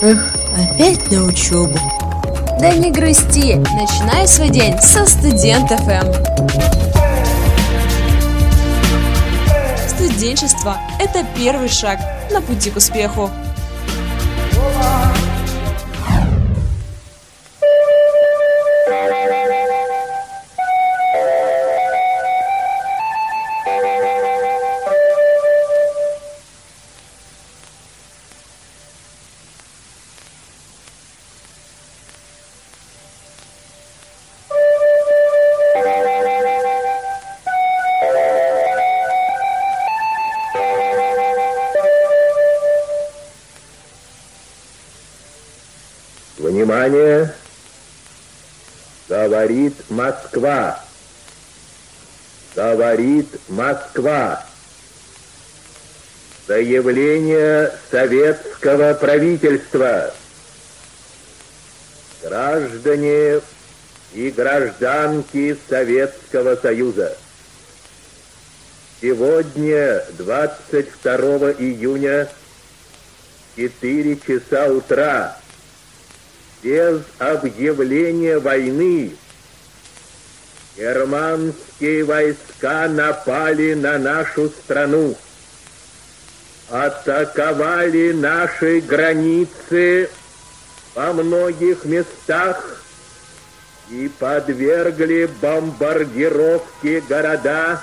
Эх, опять на учебу. Да не грусти, начинай свой день со Студент ФМ. Студенчество – это первый шаг на пути к успеху. Внимание! Говорит Москва! Говорит Москва! Заявление советского правительства. Граждане и гражданки Советского Союза. Сегодня, 22 июня, 4 часа утра, без объявления войны, германские войска напали на нашу страну, атаковали наши границы во многих местах и подвергли бомбардировке города.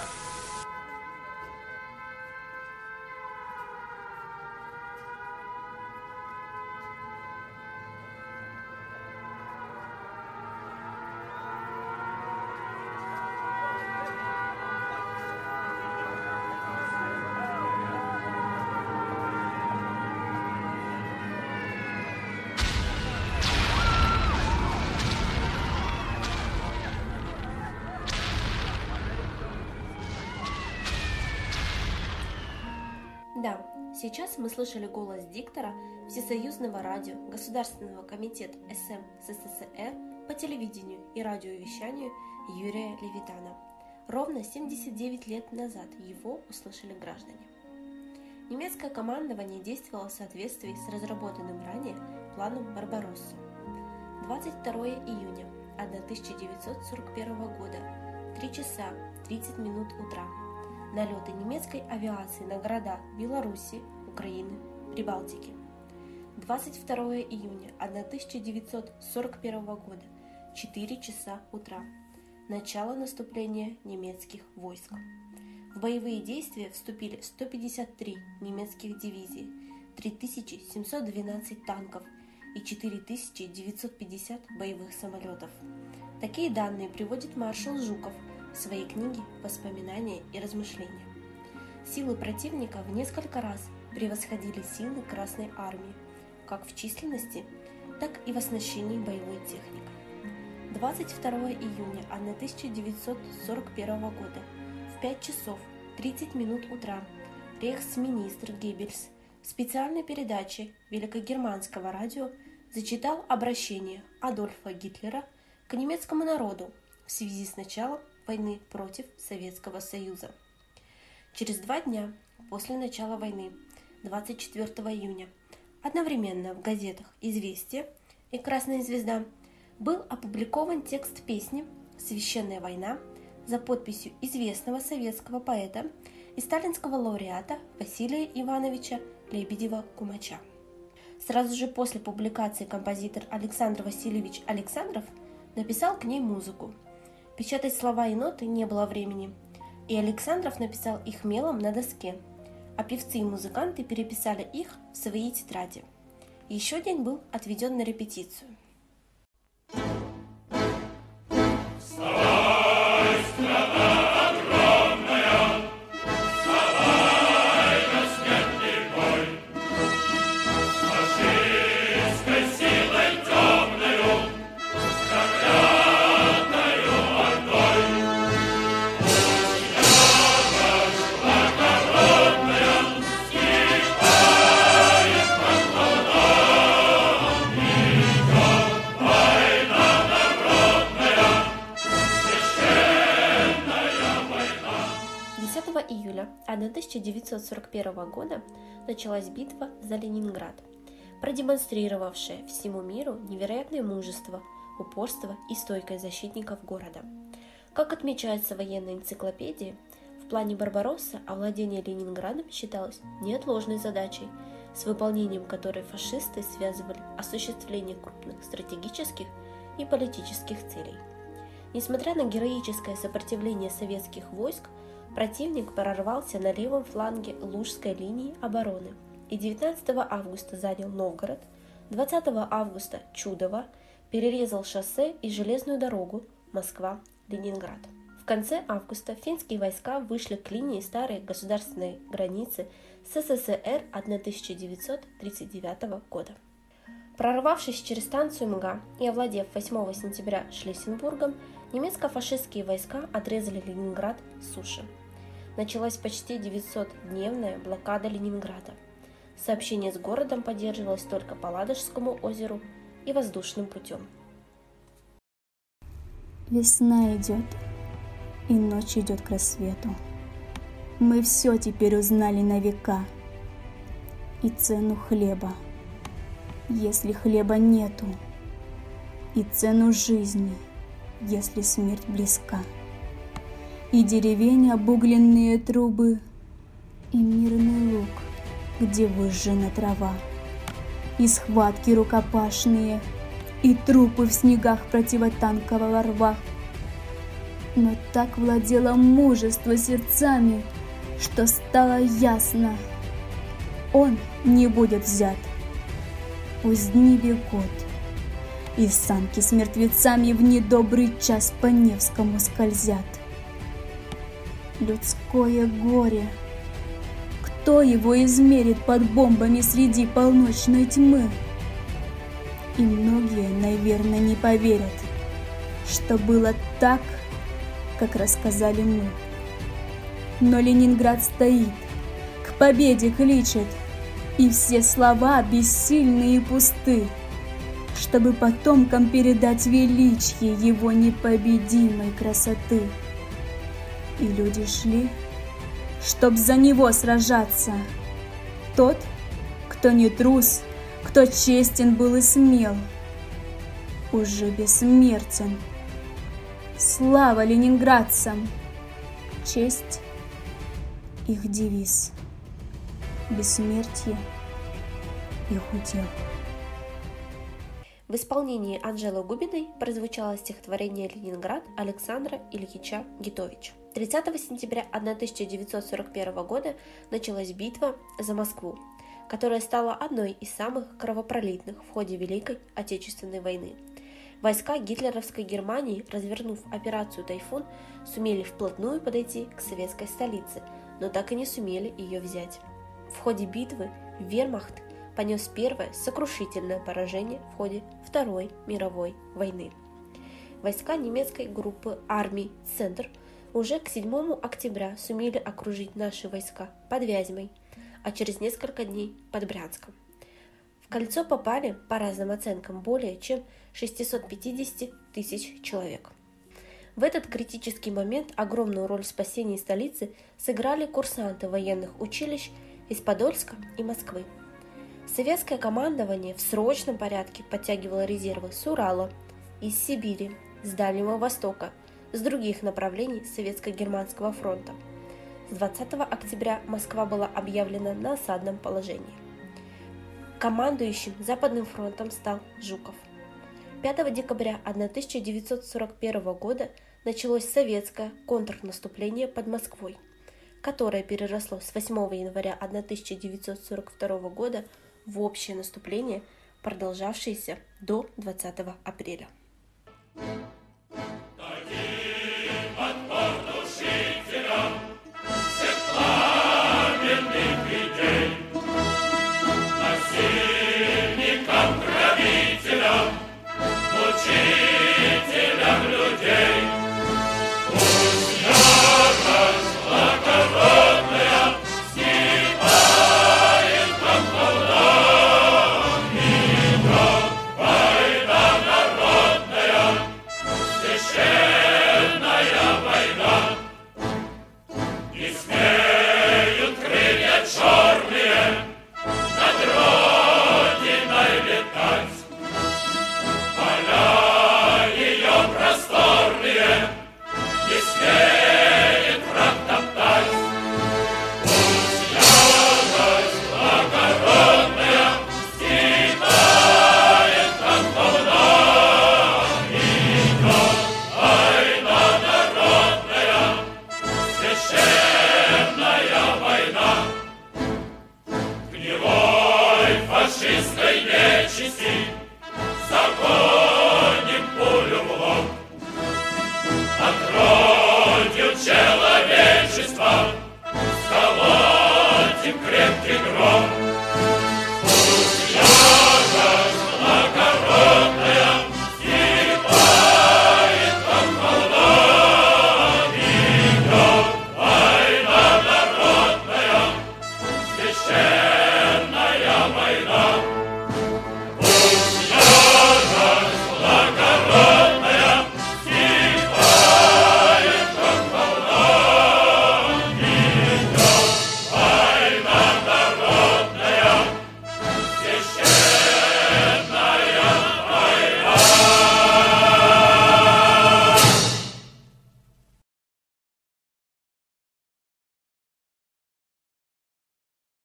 Да, сейчас мы слышали голос диктора Всесоюзного радио Государственного комитета СМ СССР по телевидению и радиовещанию Юрия Левитана. Ровно 79 лет назад его услышали граждане. Немецкое командование действовало в соответствии с разработанным ранее планом Барбаросса. 22 июня 1941 года, 3 часа 30 минут утра. Налеты немецкой авиации на города Беларуси, Украины, Прибалтики. 22 июня 1941 года, 4 часа утра. Начало наступления немецких войск. В боевые действия вступили 153 немецких дивизий, 3712 танков и 4950 боевых самолетов. Такие данные приводит маршал Жуков в своей книге «Воспоминания и размышления». Силы противника в несколько раз превосходили силы Красной Армии, как в численности, так и в оснащении боевой техникой. 22 июня 1941 года в 5 часов 30 минут утра рейхсминистр Геббельс в специальной передаче Великогерманского радио зачитал обращение Адольфа Гитлера к немецкому народу в связи с началом войны против Советского Союза. Через 2 дня после начала войны, 24 июня, одновременно в газетах «Известия» и «Красная звезда» был опубликован текст песни «Священная война» за подписью известного советского поэта и сталинского лауреата Василия Ивановича Лебедева-Кумача. Сразу же после публикации композитор Александр Васильевич Александров написал к ней музыку. Печатать слова и ноты не было времени, и Александров написал их мелом на доске, а певцы и музыканты переписали их в свои тетради. Еще день был отведен на репетицию. июля 1941 года началась битва за Ленинград. продемонстрировавшая всему миру невероятное мужество, упорство и стойкость защитников города. Как отмечается в военной энциклопедии, в плане Барбароссы овладение Ленинградом считалось неотложной задачей, с выполнением которой фашисты связывали осуществление крупных стратегических и политических целей. Несмотря на героическое сопротивление советских войск, противник прорвался на левом фланге Лужской линии обороны и 19 августа занял Новгород, 20 августа Чудово, перерезал шоссе и железную дорогу Москва-Ленинград. В конце августа финские войска вышли к линии старой государственной границы с СССР 1939 года. Прорвавшись через станцию МГА и овладев 8 сентября Шлиссельбургом, немецко-фашистские войска отрезали Ленинград с суши. Началась почти 900-дневная блокада Ленинграда. Сообщение с городом поддерживалось только по Ладожскому озеру и воздушным путем. Весна идет, и ночь идет к рассвету. Мы все теперь узнали на века. И цену хлеба, если хлеба нету, и цену жизни, если смерть близка. И деревень обугленные трубы, и мирный луг, где выжжена трава, и схватки рукопашные, и трупы в снегах противотанкового рва. Но так владело мужество сердцами, что стало ясно: он не будет взят. Пусть дни бегут, и санки с мертвецами в недобрый час по Невскому скользят. Людское горе, кто его измерит под бомбами среди полночной тьмы? И многие, наверное, не поверят, что было так, как рассказали мы. Но Ленинград стоит, к победе кличет, и все слова бессильны и пусты, чтобы потомкам передать величие его непобедимой красоты. И люди шли, чтоб за него сражаться. Тот, кто не трус, кто честен был и смел, уже бессмертен. Слава ленинградцам! Честь — их девиз, бессмертие — их удел. В исполнении Анжелы Губиной прозвучало стихотворение «Ленинград» Александра Ильича Гитовича. 30 сентября 1941 года началась битва за Москву, которая стала одной из самых кровопролитных в ходе Великой Отечественной войны. Войска гитлеровской Германии, развернув операцию «Тайфун», сумели вплотную подойти к советской столице, но так и не сумели ее взять. В ходе битвы вермахт понес первое сокрушительное поражение в ходе Второй мировой войны. Войска немецкой группы армий «Центр» уже к 7 октября сумели окружить наши войска под Вязьмой, а через несколько дней под Брянском. В кольцо попали, по разным оценкам, более чем 650 тысяч человек. В этот критический момент огромную роль в спасении столицы сыграли курсанты военных училищ из Подольска и Москвы. Советское командование в срочном порядке подтягивало резервы с Урала, из Сибири, с Дальнего Востока, с других направлений Советско-Германского фронта. С 20 октября Москва была объявлена на осадном положении. Командующим Западным фронтом стал Жуков. 5 декабря 1941 года началось советское контрнаступление под Москвой, которое переросло с 8 января 1942 года в общее наступление, продолжавшееся до 20 апреля.